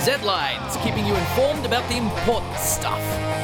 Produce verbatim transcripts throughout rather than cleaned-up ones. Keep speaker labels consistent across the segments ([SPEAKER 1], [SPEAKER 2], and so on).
[SPEAKER 1] Z-Lines, keeping you informed about the important stuff.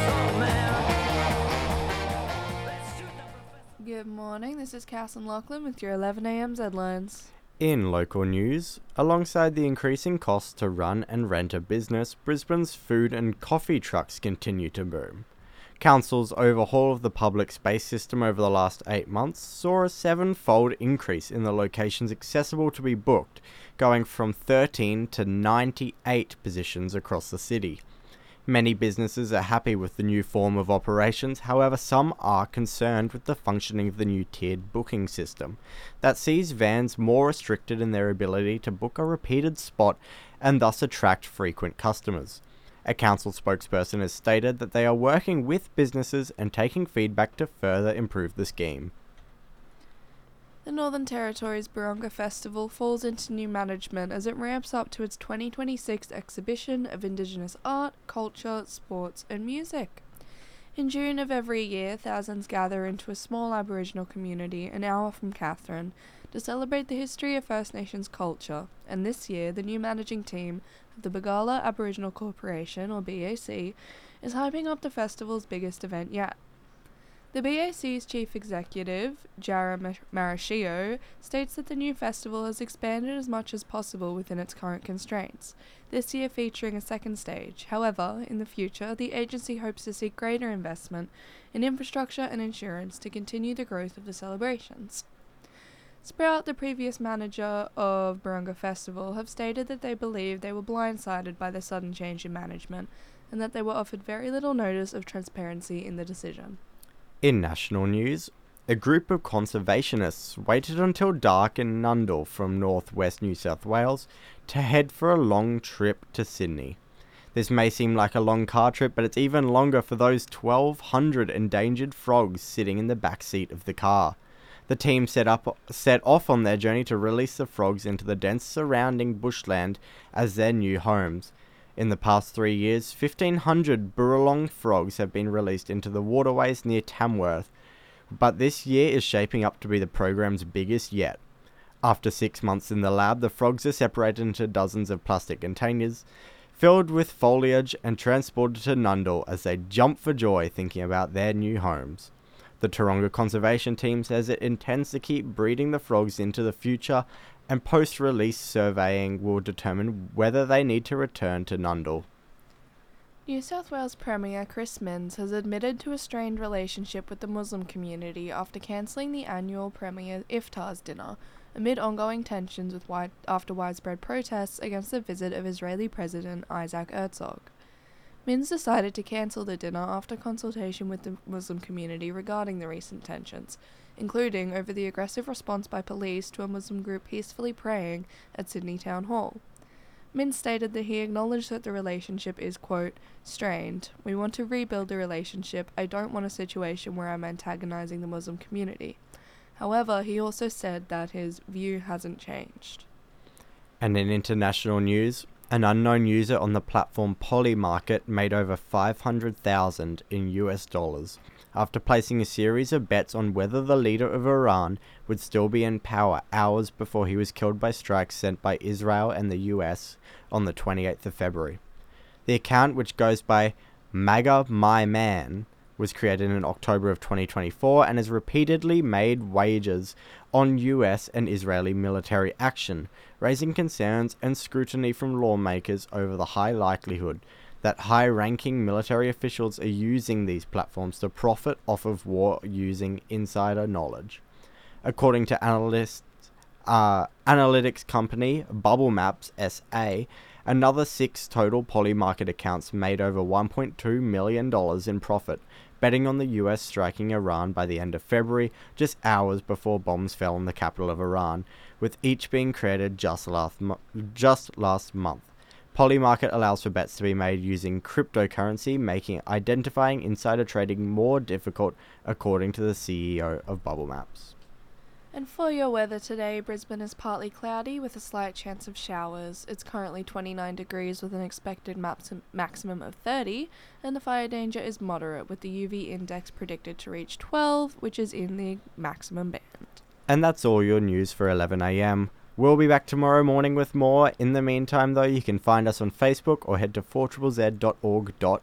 [SPEAKER 2] Good morning, this is Cass and Lachlan with your eleven a m Z-Lines.
[SPEAKER 3] In local news, alongside the increasing costs to run and rent a business, Brisbane's food and coffee trucks continue to boom. Council's overhaul of the public space system over the last eight months saw a seven-fold increase in the locations accessible to be booked, going from thirteen to ninety-eight positions across the city. Many businesses are happy with the new form of operations, however some are concerned with the functioning of the new tiered booking system that sees vans more restricted in their ability to book a repeated spot and thus attract frequent customers. A council spokesperson has stated that they are working with businesses and taking feedback to further improve the scheme.
[SPEAKER 2] The Northern Territory's Barunga Festival falls into new management as it ramps up to its twenty twenty-six exhibition of Indigenous art, culture, sports and music. In June of every year, thousands gather into a small Aboriginal community an hour from Katherine to celebrate the history of First Nations culture, and this year the new managing team of the Bagala Aboriginal Corporation, or B A C, is hyping up the festival's biggest event yet. The B A C's chief executive, Jara Marashio, states that the new festival has expanded as much as possible within its current constraints, this year featuring a second stage. However, in the future, the agency hopes to seek greater investment in infrastructure and insurance to continue the growth of the celebrations. Sprout, the previous manager of Barunga Festival, have stated that they believe they were blindsided by the sudden change in management and that they were offered very little notice of transparency in the decision.
[SPEAKER 3] In national news, a group of conservationists waited until dark in Nundle from northwest New South Wales to head for a long trip to Sydney. This may seem like a long car trip, but it's even longer for those twelve hundred endangered frogs sitting in the back seat of the car. The team set up set off on their journey to release the frogs into the dense surrounding bushland as their new homes. In the past three years, fifteen hundred Burralong frogs have been released into the waterways near Tamworth, but this year is shaping up to be the program's biggest yet. After six months in the lab, the frogs are separated into dozens of plastic containers, filled with foliage and transported to Nundle as they jump for joy thinking about their new homes. The Taronga Conservation Team says it intends to keep breeding the frogs into the future, and post-release surveying will determine whether they need to return to Nundle.
[SPEAKER 2] New South Wales Premier Chris Minns has admitted to a strained relationship with the Muslim community after cancelling the annual Premier Iftar's dinner, amid ongoing tensions with wide, after widespread protests against the visit of Israeli President Isaac Herzog. Minns decided to cancel the dinner after consultation with the Muslim community regarding the recent tensions, including over the aggressive response by police to a Muslim group peacefully praying at Sydney Town Hall. Minns stated that he acknowledged that the relationship is, quote, strained. We want to rebuild the relationship. I don't want a situation where I'm antagonizing the Muslim community. However, he also said that his view hasn't changed.
[SPEAKER 3] And in international news, an unknown user on the platform Polymarket made over five hundred thousand dollars in U S dollars after placing a series of bets on whether the leader of Iran would still be in power hours before he was killed by strikes sent by Israel and the U S on the twenty-eighth of February. The account, which goes by MAGA My Man, was created in October of twenty twenty-four and has repeatedly made wagers on U S and Israeli military action, raising concerns and scrutiny from lawmakers over the high likelihood that high-ranking military officials are using these platforms to profit off of war using insider knowledge. According to analysts, uh, analytics company Bubble Maps S A, another six total Polymarket accounts made over one point two million dollars in profit, betting on the U S striking Iran by the end of February, just hours before bombs fell on the capital of Iran, with each being created just last, mo- just last month. Polymarket allows for bets to be made using cryptocurrency, making identifying insider trading more difficult, according to the C E O of Bubble Maps.
[SPEAKER 2] And for your weather today, Brisbane is partly cloudy with a slight chance of showers. It's currently twenty-nine degrees with an expected max- maximum of thirty, and the fire danger is moderate with the U V index predicted to reach twelve, which is in the maximum band.
[SPEAKER 3] And that's all your news for eleven a m. We'll be back tomorrow morning with more. In the meantime, though, you can find us on Facebook or head to four z z dot org dot